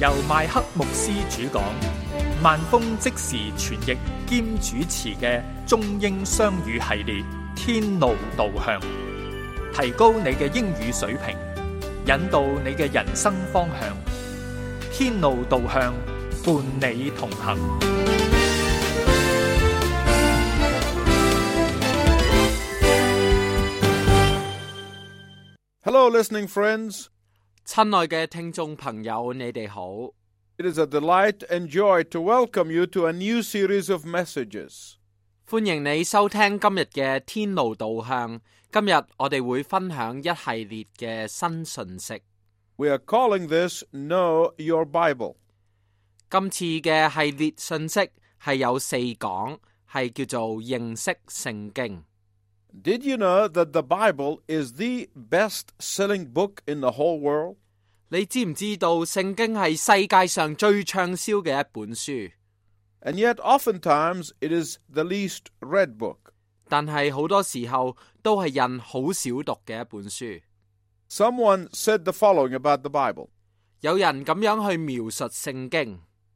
由麥克牧師主講，萬峰即時傳譯兼主持嘅中英雙語系列《天路導向》，提高你嘅英語水平，引導你嘅人生方向。天路導向，伴你同行。 Hello, listening friends. 親愛嘅聽眾朋友，你哋好。 It is a delight and joy to welcome you to a new series of messages. 歡迎你收聽今日嘅天路導向。今日我哋會分享一系列嘅新訊息。 We are calling this Know Your Bible. 今次嘅系列訊息係有4講，係叫做認識聖經。 Did you know that the Bible is the best-selling book in the whole world? 你知唔知道聖經係世界上最暢銷嘅一本書？ And yet oftentimes it is the least read book. 但係好多時候都係人好少讀嘅一本書。 Someone said the following about the Bible. 有人咁樣去描述聖經。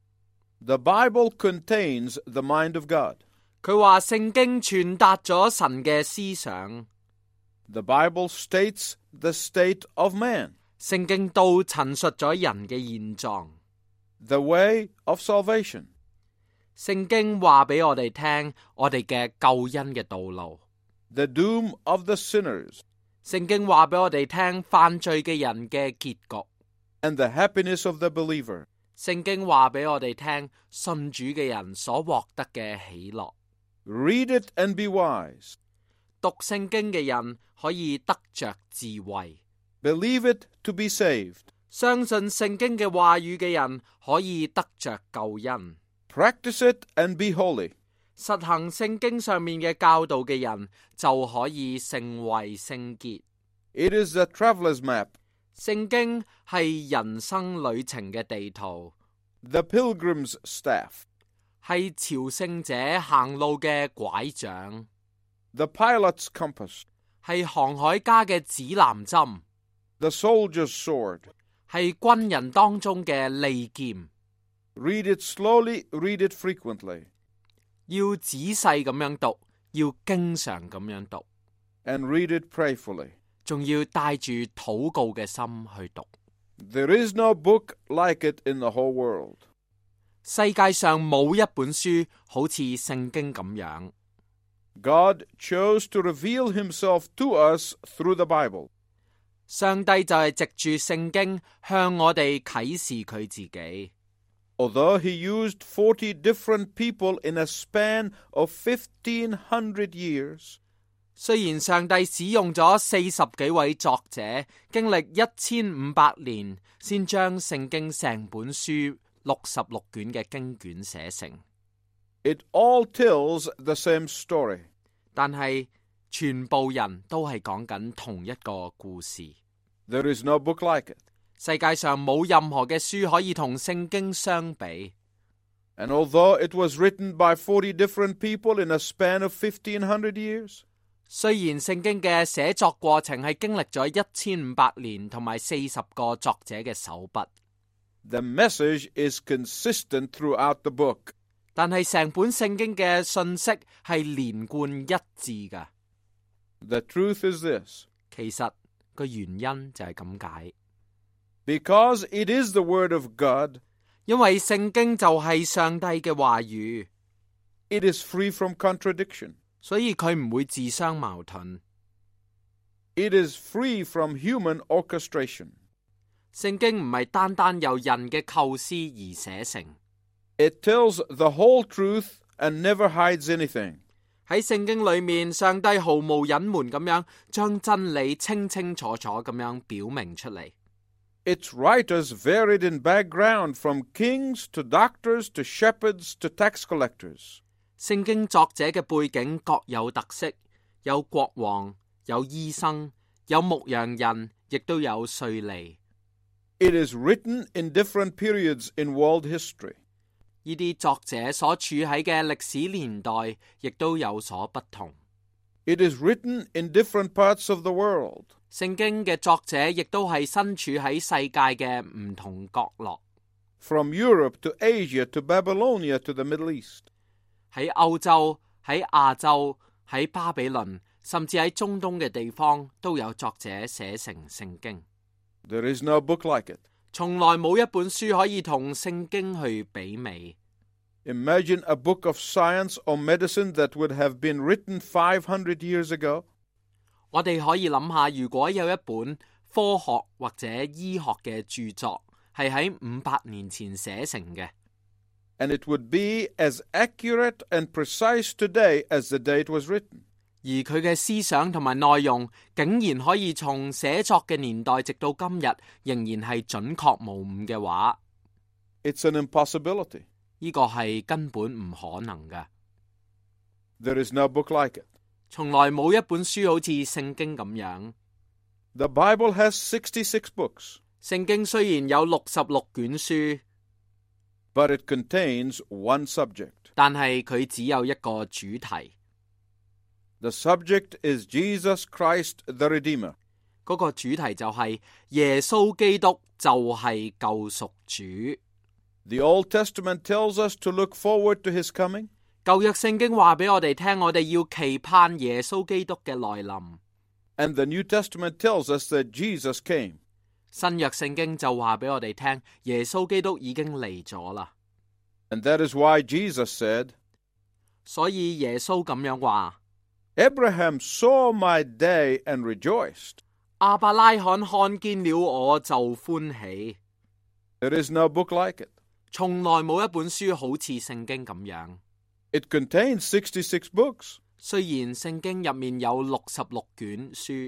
The Bible contains the mind of God. 佢話聖經傳達咗神嘅思想。 The Bible states the state of man. 聖經都陳述咗人嘅現狀。 The way of salvation. 聖經話俾我哋聽，我哋嘅救恩嘅道路。 The doom of the sinners. 聖經話俾我哋聽，犯罪嘅人嘅結局。 And the happiness of the believer. 聖經話俾我哋聽，信主嘅人所獲得嘅喜樂。 Read it and be wise. 讀聖經嘅人可以得着智慧。 Believe it to be saved. 相信聖經嘅話語嘅人可以得着救恩。 Practice it and be holy. 實行聖經上面嘅教導嘅人就可以成為聖潔。 It is a traveler's map. 聖經係人生旅程嘅地圖。 The pilgrim's staff. 係朝聖者行路嘅拐杖。 The pilot's compass. 係航海家嘅指南針。 The soldier's sword. 係軍人當中嘅利劍。 Read it slowly, read it frequently. 要仔細咁樣讀，要經常咁樣讀。 And read it prayerfully. 仲要帶住禱告嘅心去讀。 There is no book like it in the whole world. 世界上冇一本書好似聖經咁樣。 God chose to reveal himself to us through the Bible. 上帝就係藉住聖經向我哋啟示佢自己。 Although he used 40 different people in a span of 1500 years. 雖然上帝使用咗40幾位作者，經歷1500年，先將聖經成本書66卷嘅經卷寫成。 It all tells the same story. 但係全部人都係講緊同一個故事。 There is no book like it. 世界上冇任何嘅書可以同聖經相比。 And although it was written by 40 different people in a span of 1500 years. 雖然聖經嘅寫作過程係經歷咗1500年同埋40個作者嘅手筆。 The message is consistent throughout the book. 但係成本聖經嘅信息係連貫一致噶。 The truth is this. 其實個原因就係咁解。 Because it is the word of God. 因為聖經就係上帝嘅話語。 It is free from contradiction. 所以佢唔會自相矛盾。 It is free from human orchestration. 聖經唔係單單由人嘅構思而寫成。 It tells the whole truth and never hides anything. 喺聖經裏面，上帝毫無隱瞞咁樣將真理清清楚楚咁樣表明出嚟。 Its writers varied in background from kings to doctors to shepherds to tax collectors. 聖經作者嘅背景各有特色，有國王，有醫生，有牧羊人，亦都有稅吏。 It is written in different periods in world history. 呢啲作者所處喺嘅歷史年代，亦都有所不同。 It is written in different parts of the world. 聖經嘅作者亦都係身處喺世界嘅唔同角落。 from Europe to Asia to Babylonia to the Middle East. 喺歐洲、喺亞洲、喺巴比倫，甚至喺中東嘅地方，都有作者寫成聖經。 There is no book like it. 從來冇一本書可以同聖經去媲美。 Imagine a book of science or medicine that would have been written 500 years ago. 我哋可以諗下，如果有一本科學或者醫學嘅著作係喺500年前寫成嘅， And it would be as accurate and precise today as the day it was written. 而佢嘅思想同埋內容竟然可以從寫作嘅年代直到今日仍然係準確無誤嘅話， It's an impossibility. 呢個係根本唔可能嘅。 There is no book like it. 從來冇一本書好似聖經咁樣。 The Bible has 66 books, 聖經雖然有66卷書， but it contains one subject. 但係佢只有一個主題。 The subject is Jesus Christ the Redeemer. 嗰個主題就係耶穌基督就係救贖主。 The Old Testament tells us to look forward to his coming. 舊約聖經話俾我哋聽，我哋要期盼耶穌基督嘅來臨。 And the New Testament tells us that Jesus came. 新約聖經就話俾我哋聽，耶穌基督已經嚟咗啦。 And that is why Jesus said, 所以耶穌咁樣話， Abraham saw my day and rejoiced. 亞伯拉罕看見了我就歡喜。 There is no book like it. 從來冇一本書好似聖經咁樣。 It contains 66 books, 雖然聖經入面有66卷書，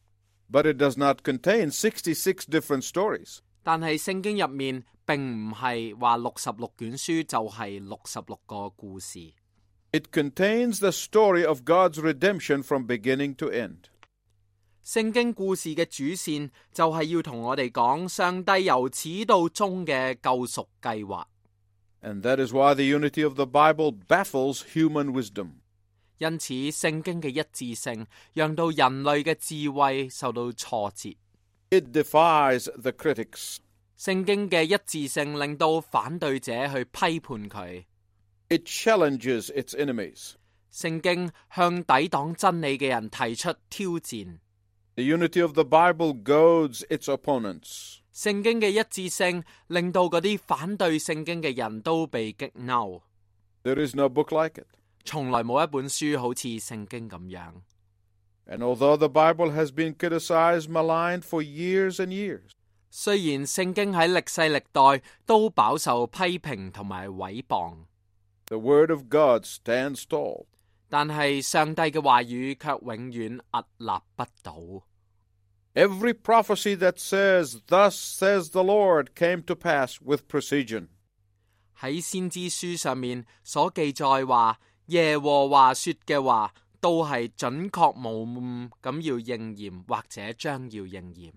but it does not contain 66 different stories. 但係聖經入面並唔係話66卷書就係66個故事。 It contains the story of God's redemption from beginning to end. 聖經故事嘅主線就係要同我哋講上帝由始到終嘅救贖計劃。 And that is why the unity of the Bible baffles human wisdom. 因此聖經嘅一致性讓到人類嘅智慧受到挫折。 It defies the critics. 聖經嘅一致性令到反對者去批判佢。 It challenges its enemies. 聖經向抵擋真理嘅人提出挑戰。 The unity of the Bible goads its opponents. 聖經嘅一致性令到嗰啲反對聖經嘅人都被激嬲。 There is no book like it. 從來冇一本書好似聖經咁樣。 And although the Bible has been criticized, maligned for years and years, 雖然聖經喺歷世歷代都飽受批評同埋毀謗， the Word of God stands tall. 但係上帝嘅話語卻永遠屹立不倒。 Every prophecy that says, "Thus says the Lord," came to pass with precision. 喺先知書上面所記載話耶和華說嘅話，都係準確無誤咁要應驗，或者將要應驗。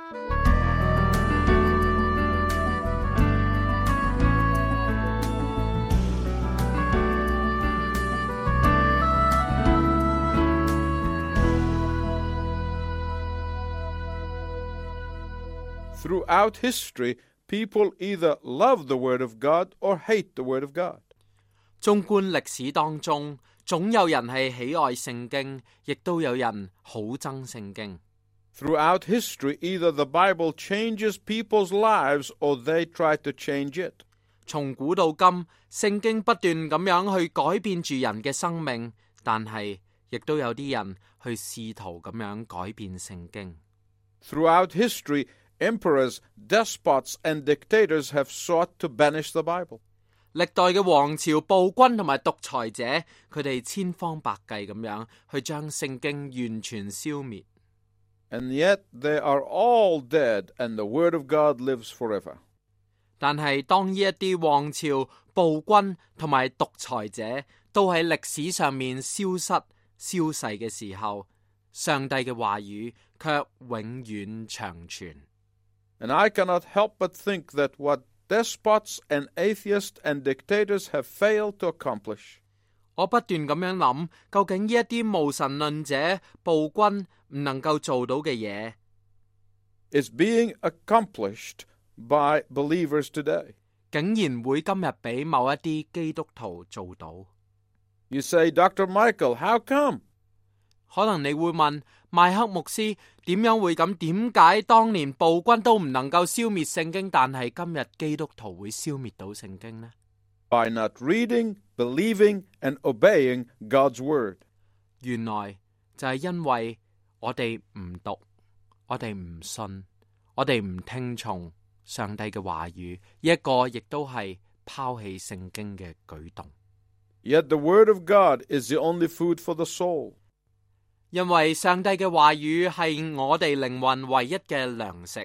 Throughout history, people either love the Word of God or hate the Word of God. 縱觀歷史當中，總有人係喜愛聖經，亦都有人好憎聖經。 Throughout history, either the Bible changes people's lives or they try to change it. 從古到今，聖經不斷咁樣去改變住人嘅生命，但係亦都有啲人去試圖咁樣改變聖經。 Throughout history, emperors, despots, and dictators have sought to banish the Bible. 歷代嘅王朝、暴君同埋獨裁者，佢哋千方百計咁樣去將聖經完全消滅。 And yet they are all dead, and the Word of God lives forever. 但係當呢一啲王朝、暴君同埋獨裁者都喺歷史上面消失、消逝嘅時候，上帝嘅話語卻永遠長存。 And I cannot help but think that what despots and atheists and dictators have failed to accomplish, 我不斷咁樣諗，究竟呢一啲無神論者、暴君唔能夠做到嘅嘢， is being accomplished by believers today. 竟然會今日俾某一啲基督徒做到。 You say, Dr. Michael, how come? 可能你會問，麥克牧師，點樣會咁？點解當年暴君都唔能夠消滅聖經，但係今日基督徒會消滅到聖經呢？ By not reading, believing, and obeying God's word. 原來就係因為我哋唔讀，我哋唔信，我哋唔聽從上帝嘅話語，一個亦都係拋棄聖經嘅舉動。 Yet the word of God is the only food for the soul. 因為上帝嘅話語係我哋靈魂唯一嘅糧食。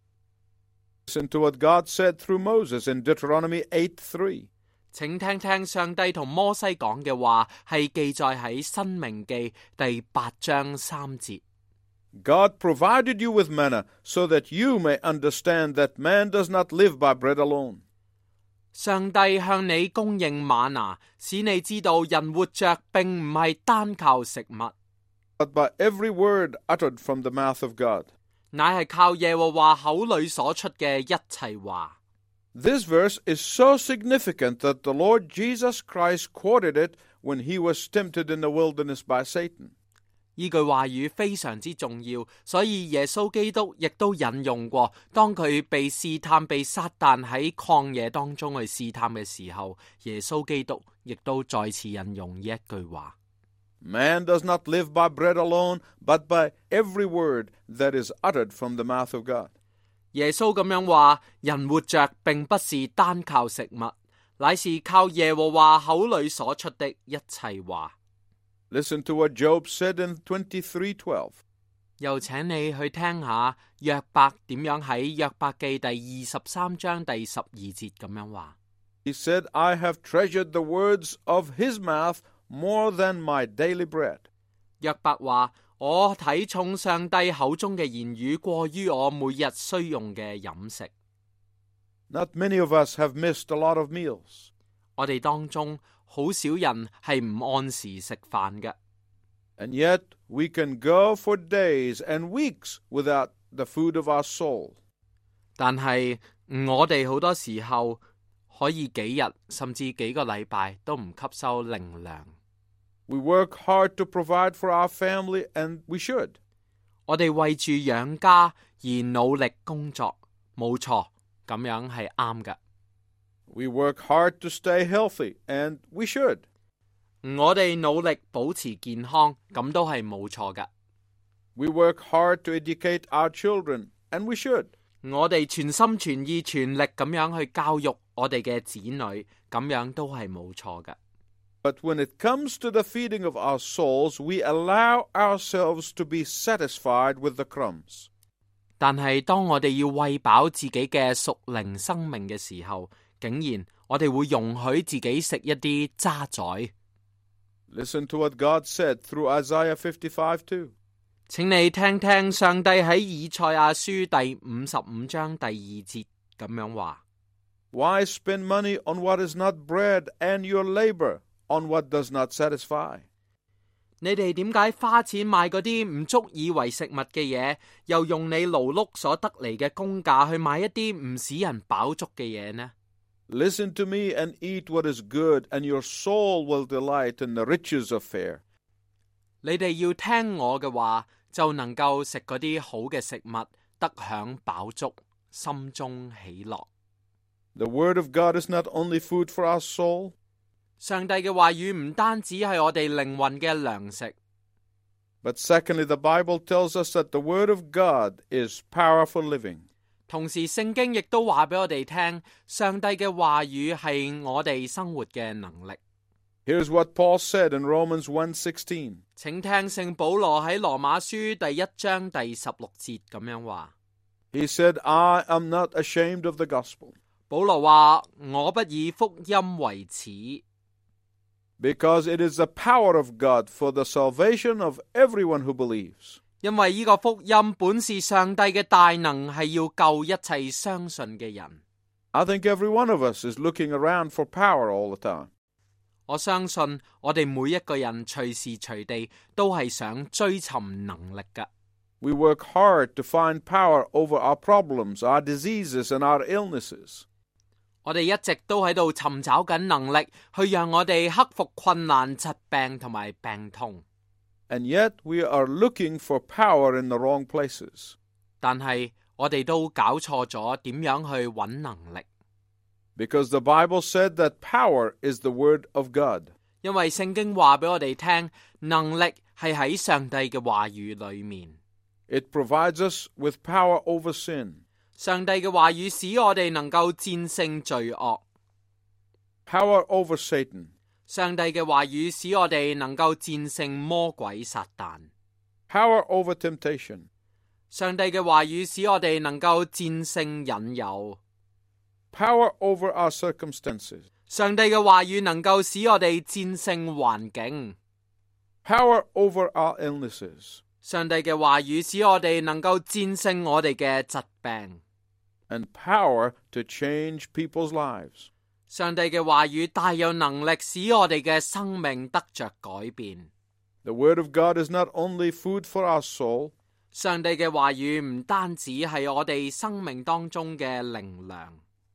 Listen to what God said through Moses in Deuteronomy 8:3. 請聽聽上帝同摩西講嘅話，係記載喺申命記第8章3節。 God provided you with manna so that you may understand that man does not live by bread alone. 上帝向你供應嗎哪，使你知道人活着並唔係單靠食物， But by every word uttered from the mouth of God. 乃係靠耶和華口裏所出嘅一切話。 This verse is so significant that the Lord Jesus Christ quoted it when he was tempted in the wilderness by Satan. 呢句話語非常之重要，所以耶穌基督亦都引用過。當佢被試探、被撒旦喺曠野當中去試探嘅時候，耶穌基督亦都再次引用呢一句話。 Man does not live by bread alone, but by every word that is uttered from the mouth of God. 耶穌咁樣話：人活着並不是單靠食物，乃是靠耶和華口裏所出的一切話。 Listen to what Job said in 23:12. 又請你去聽下約伯點樣喺約伯記第23章第12節咁樣話。 He said, I have treasured the words of his mouth more than my daily bread. 約伯話：我睇重上帝口中嘅言語，過於我每日需用嘅飲食。 Not many of us have missed a lot of meals. 我哋當中好少人係唔按時食飯嘅。 And yet we can go for days and weeks without the food of our soul. 但係我哋好多時候可以幾日甚至幾個禮拜都唔吸收靈糧。 We work hard to provide for our family, and we should. 我哋為住養家而努力工作，冇錯，咁樣係啱嘅。 We work hard to stay healthy, and we should. 我哋努力保持健康，咁都係冇錯嘅。 We work hard to educate our children, and we should. 我哋全心全意全力咁樣去教育我哋嘅子女，咁樣都係冇錯嘅。 But when it comes to the feeding of our souls, we allow ourselves to be satisfied with the crumbs. 但係當我哋要餵飽自己嘅屬靈生命嘅時候，竟然我哋會容許自己食一啲渣滓。 Listen to what God said through Isaiah 55:2. 請你聽聽上帝喺以賽亞書第55章第2節咁樣話。 Why spend money on what is not bread and your labor on what does not satisfy? 你哋點解花錢買嗰啲唔足以為食物嘅嘢，又用你勞碌所得嚟嘅工價去買一啲唔使人飽足嘅嘢呢？ Listen to me and eat what is good, and your soul will delight in the riches of fare. 你哋要聽我嘅話，就能夠食嗰啲好嘅食物，得享飽足，心中喜樂。 The word of God is not only food for our soul. 上帝嘅話語唔單止係我哋靈魂嘅糧食， But secondly, the Bible tells us that the word of God is powerful living. 同時聖經亦都話俾我哋聽，上帝嘅話語係我哋生活嘅能力。 Here's what Paul said in Romans 1:16. 請聽聖保羅喺羅馬書第1章第16節咁樣話。 He said, I am not ashamed of the gospel. 保羅話：我不以福音為恥。 Because it is the power of God for the salvation of everyone who believes. 因為呢個福音本是上帝嘅大能，係要救一切相信嘅人。 I think every one of us is looking around for power all the time. 我相信我哋每一個人隨時隨地都係想追尋能力嘅。 We work hard to find power over our problems, our diseases, and our illnesses. 我哋一直都喺度尋找緊能力，去讓我哋克服困難、疾病同埋病痛。 And yet we are looking for power in the wrong places. 但係我哋都搞錯咗點樣去揾能力。 Because the Bible said that power is the word of God. 因為聖經話俾我哋聽，能力係喺上帝嘅話語裏面。 It provides us with power over sin, 上帝嘅話語使我哋能夠戰勝罪惡。 power over Satan, 上帝嘅話語使我哋能夠戰勝魔鬼撒旦。 power over temptation, 上帝嘅話語使我哋能夠戰勝引誘。 power over our circumstances, 上帝嘅話語能夠使我哋戰勝環境。 power over our illnesses, 上帝嘅話語使我哋能夠戰勝我哋嘅疾病。 and power to change people's lives. 上帝嘅話語大有能力使我哋嘅生命得着改變。 The Word of God is not only food for our soul, 上帝嘅話語唔單止係我哋生命當中嘅靈糧。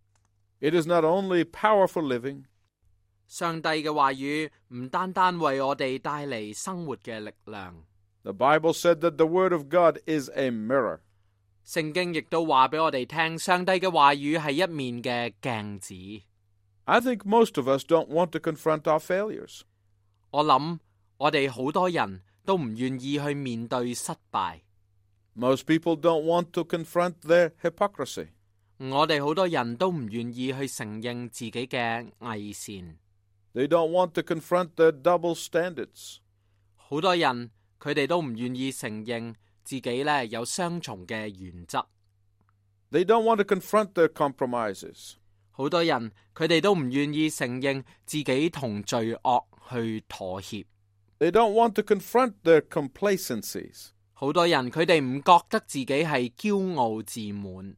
it is not only power for living, 上帝嘅話語唔單單為我哋帶嚟生活嘅力量。 the Bible said that the Word of God is a mirror. 聖經亦都話俾我哋聽，上帝嘅話語係一面嘅鏡子。 I think most of us don't want to confront our failures. 我諗我哋好多人都唔願意去面對失敗。 Most people don't want to confront their hypocrisy. 我哋好多人都唔願意去承認自己嘅偽善。 They don't want to confront their double standards. 好多人佢哋都唔願意承認自己呢有雙重嘅原則。 They don't want to confront their compromises. 好多人佢哋都唔願意承認自己同罪惡去妥協。 They don't want to confront their complacencies. 好多人佢哋唔覺得自己係驕傲自滿。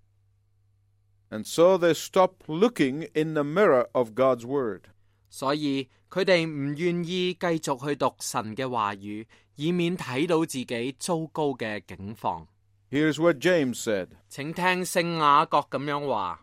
And so they stop looking in the mirror of God's Word. 所以佢哋唔願意繼續去讀神嘅話語，以免睇到自己糟糕嘅境況。 Here's what James said. 請聽聖雅各咁樣話。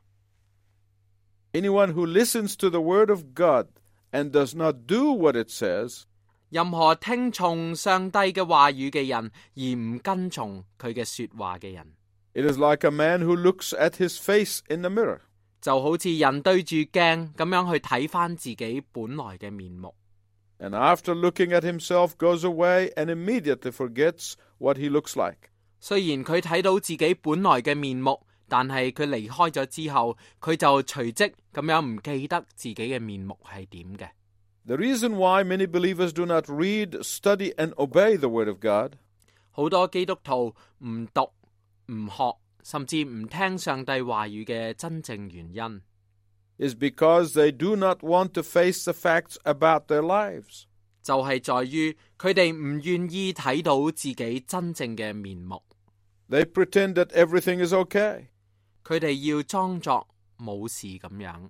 Anyone who listens to the Word of God and does not do what it says, 任何聽從上帝嘅話語嘅人，而唔跟從佢嘅說話嘅人， it is like a man who looks at his face in the mirror. 就好似人對住鏡咁樣去睇返自己本來嘅面目。 And after looking at himself goes away and immediately forgets what he looks like. 雖然佢睇到自己本來嘅面目，但係佢離開咗之後，佢就隨即咁樣唔記得自己嘅面目係點嘅。 The reason why many believers do not read, study, and obey the Word of God 好多基督徒唔讀、唔學，甚至唔聽上帝話語嘅真正原因， is because they do not want to face the facts about their lives. 就係在於佢哋唔願意睇到自己真正嘅面目。 They pretend that everything is okay. 佢哋要裝作冇事咁樣。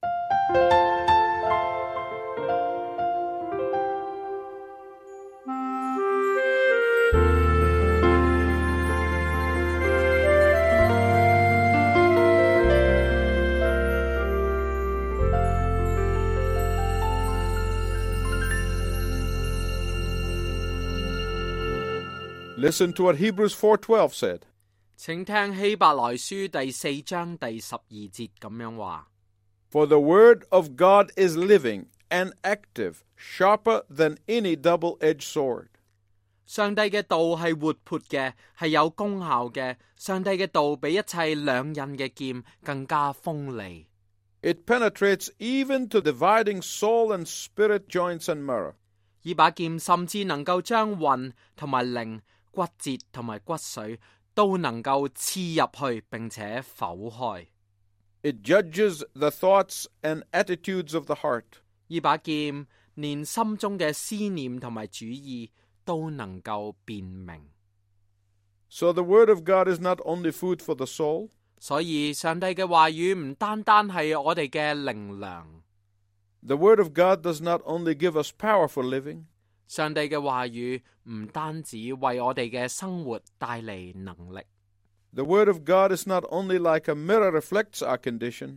Listen to what Hebrews 4:12 said. 請聽希伯來書第4章第12節咁樣話。 For the word of God is living and active, sharper than any double-edged sword. 上帝嘅道係活潑嘅，係有功效嘅。上帝嘅道比一切兩刃嘅劍更加鋒利。 It penetrates even to dividing soul and spirit, joints and marrow. 呢把劍甚至能夠將魂同埋靈、骨節同埋骨髓都能夠刺入去，並且剖開。 It judges the thoughts and attitudes of the heart. 呢把劍連心中嘅思念同埋主意都能夠辨明。 So the word of God is not only food for the soul, 所以上帝嘅話語唔單單係我哋嘅靈糧。 the word of God does not only give us power for living, 上帝嘅話語唔單止為我哋嘅生活帶嚟能力。 the word of God is not only like a mirror reflects our condition,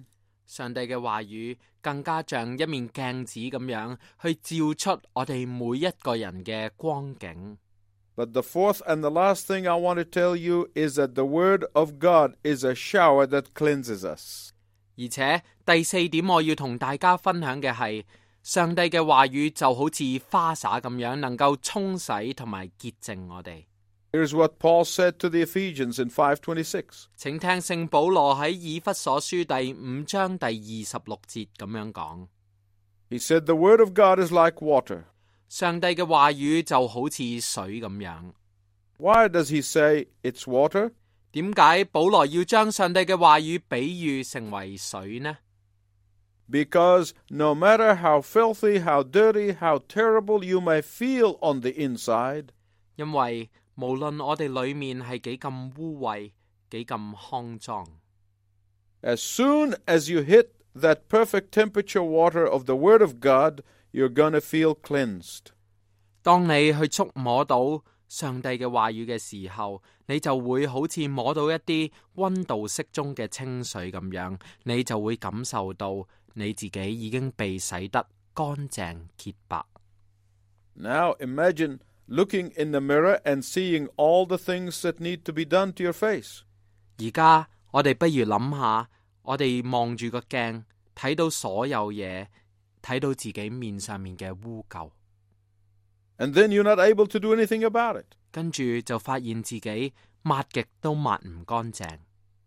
上帝嘅話語更加像一面鏡子咁樣去照出我哋每一個人嘅光景。 But the fourth and the last thing I want to tell you is that the Word of God is a shower that cleanses us. 而且第四點我要同大家分享嘅係，上帝嘅話語就好似花灑咁樣，能夠沖洗同埋潔淨我哋。 Here's what Paul said to the Ephesians in 5:26. 請聽聖保羅喺以弗所書第5章第26節咁樣講。 He said, "The Word of God is like water." 上帝嘅話語就好似水咁樣。 Why does he say it's water? 點解保羅要將上帝嘅話語比喻成為水呢？ Because no matter how filthy, how dirty, how terrible you may feel on the inside, 因為無論我哋裏面係幾咁污穢，幾咁骯髒， as soon as you hit that perfect temperature water of the Word of God, you're going to feel cleansed. 當你去觸摸到上帝嘅話語嘅時候，你就會好似摸到一啲溫度適中嘅清水咁樣，你就會感受到你自己已經被洗得乾淨潔白。 Now imagine looking in the mirror and seeing all the things that need to be done to your face. 而家我哋不如諗下，我哋望住個鏡，睇到所有嘢，睇到自己面上面嘅污垢， And then you're not able to do anything about it. 跟住就發現自己抹極都抹唔乾淨。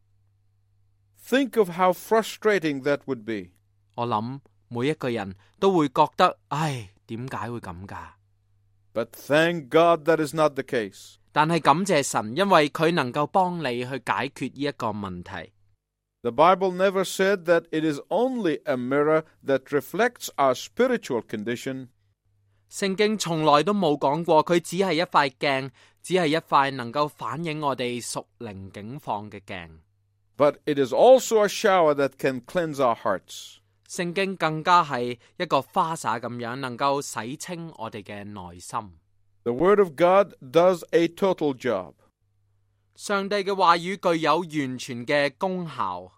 Think of how frustrating that would be. 我諗每一個人都會覺得，唉，點解會咁㗎？ But thank God that is not the case. 但係感謝神，因為佢能夠幫你去解決呢一個問題。 The Bible never said that it is only a mirror that reflects our spiritual condition. 聖經從來都冇講過佢只係一塊鏡，只係一塊能夠反映我哋屬靈境況嘅鏡。 But it is also a shower that can cleanse our hearts. 聖經更加係一個花灑咁樣，能夠洗清我哋嘅內心。 The Word of God does a total job. 上帝嘅話語具有完全嘅功效。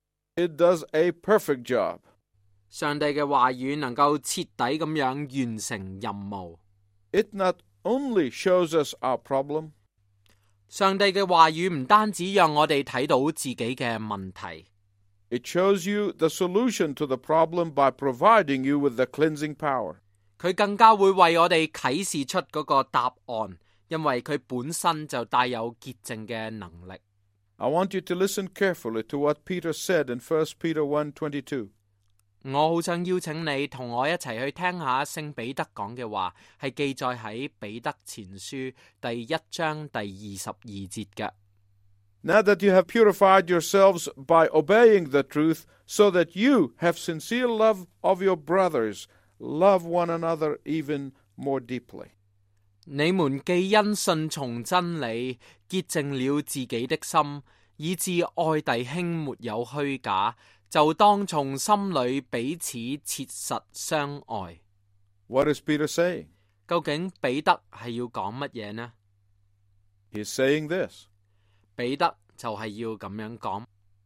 It does a perfect job. 上帝嘅話語能夠徹底咁樣完成任務。 It not only shows us our problem, 上帝嘅話語唔單止讓我哋睇到自己嘅問題， it shows you the solution to the problem by providing you with the cleansing power. 佢更加會為我哋啟示出嗰個答案，因為佢本身就帶有潔淨嘅能力。 I want you to listen carefully to what Peter said in 1 Peter 1:22. 我好想邀請你同我一齊去聽下聖彼得講嘅話，係記載喺彼得前書第1章第22節嘅。 Now that you have purified yourselves by obeying the truth, so that you have sincere love of your brothers, love one another even more deeply. 你們既因信從真理潔淨了自己的心，以致愛弟兄沒有虛假，就當從心裏彼此切實相愛。 What is Peter saying? 究竟彼得係要講乜嘢呢？ He's saying this. 彼得就係要咁樣講。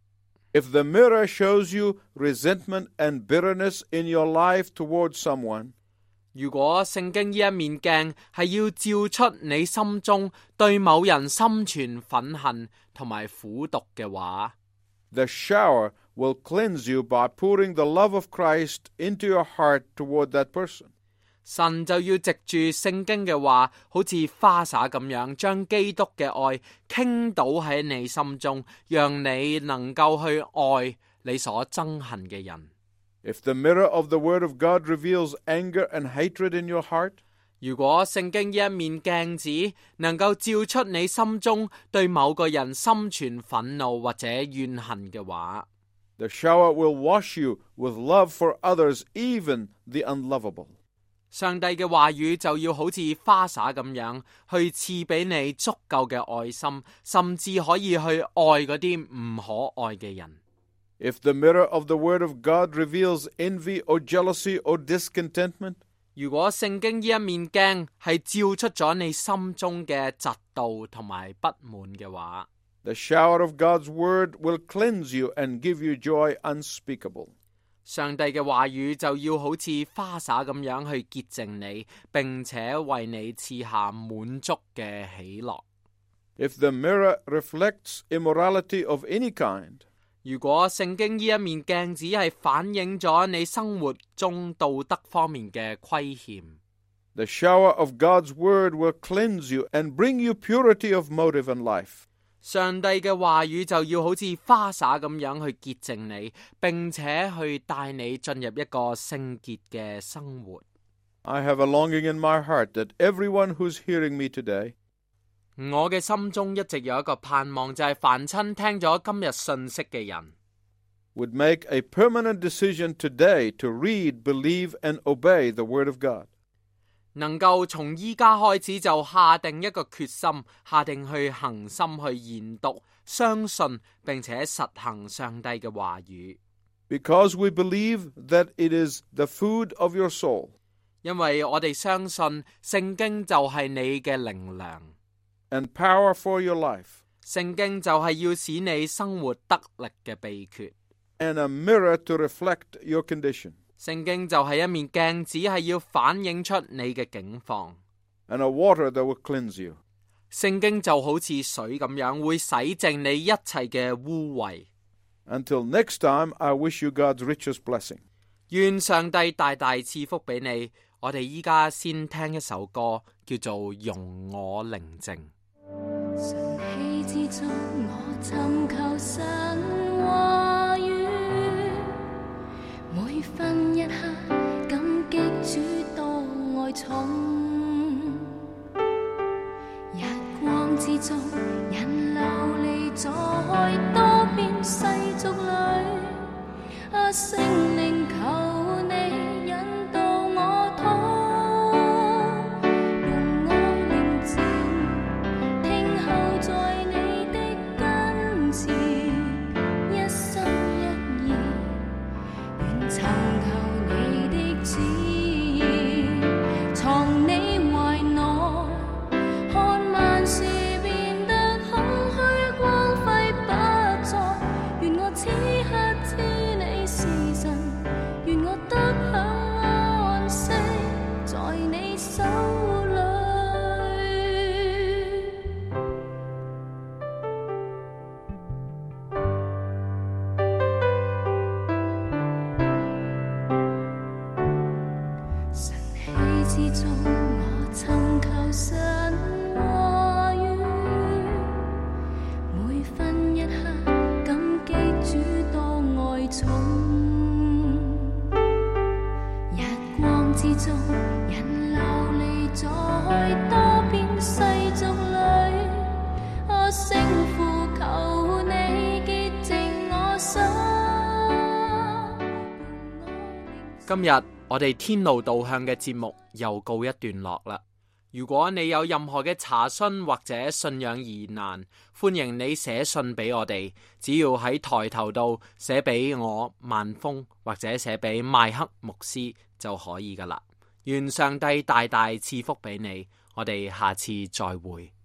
If the mirror shows you resentment and bitterness in your life towards someone, 如果聖經呢一面鏡係要照出你心中對某人心存憤恨同埋苦毒嘅話， the shower will cleanse you by pouring the love of Christ into your heart toward that person. 神就要藉住聖經嘅話，好似花灑咁樣，將基督嘅愛傾倒喺你心中，讓你能夠去愛你所憎恨嘅人。 If the mirror of the Word of God reveals anger and hatred in your heart, 如果聖經呢一面鏡子能夠照出你心中對某個人心存憤怒或者怨恨嘅話， the shower will wash you with love for others, even the unlovable. 上帝嘅話語就要好似花灑咁樣去賜俾你足夠嘅愛心，甚至可以去愛嗰啲唔可愛嘅人。 If the mirror of the Word of God reveals envy or jealousy or discontentment, 如果聖經呢一面鏡係照出咗你心中嘅嫉妒同埋不滿嘅話， The shower of God's word will cleanse you and give you joy unspeakable. 上帝嘅話語就要好似花灑咁樣去潔淨你，並且為你賜下滿足嘅喜樂。 If the mirror reflects immorality of any kind, 如果聖經呢一面鏡子係反映咗你生活中道德方面嘅虧欠， the shower of God's word will cleanse you and bring you purity of motive and life. 上帝嘅話語就要好似花灑咁樣去潔淨你，並且去帶你進入一個聖潔嘅生活。 I have a longing in my heart that everyone who's hearing me today, 我嘅心中一直有一個盼望，就係凡親聽咗今日信息嘅人， would make a permanent decision today to read, believe, and obey the Word of God. 能夠從依家開始就下定一個決心，下定去恒心去研讀、相信並且實行上帝嘅話語。 Because we believe that it is the food of your soul. 因為我哋相信聖經就係你嘅靈糧， And power for your life. 聖經就係要使你生活得力嘅秘訣。 And a mirror to reflect your condition. 聖經就係一面鏡子，係要反映出你嘅境況。 And a water that will cleanse you. 聖經就好似水咁樣，會洗淨你一切嘅污穢。 Until next time, I wish you God's richest blessing. 願上帝大大賜福俾你。我哋依家先聽一首歌，叫做《容我寧靜》。 晨曦之中，我尋求神話語，每分一刻感激主多愛寵。日光之中，人流離在多變世俗裏，聖靈求你引導我途，容我寧靜，聽候在你的跟前，一心一意，願尋求你的旨意，藏你懷內，看萬事變得空虛光輝不再，願我此刻知你是神，願我得享安息在你手裏。晨曦之中，我尋求神話語，每分一刻感激主多愛寵。日光之中，人流離在多變世俗裏，聖父求你潔淨我心。 今日我哋天路導向嘅節目又告一段落啦。如果你有任何嘅查詢或者信仰疑難，歡迎你寫信俾我哋，只要喺抬頭度寫俾我萬峰，或者寫俾麥克牧師就可以噶啦。願上帝大大賜福俾你，我哋下次再會。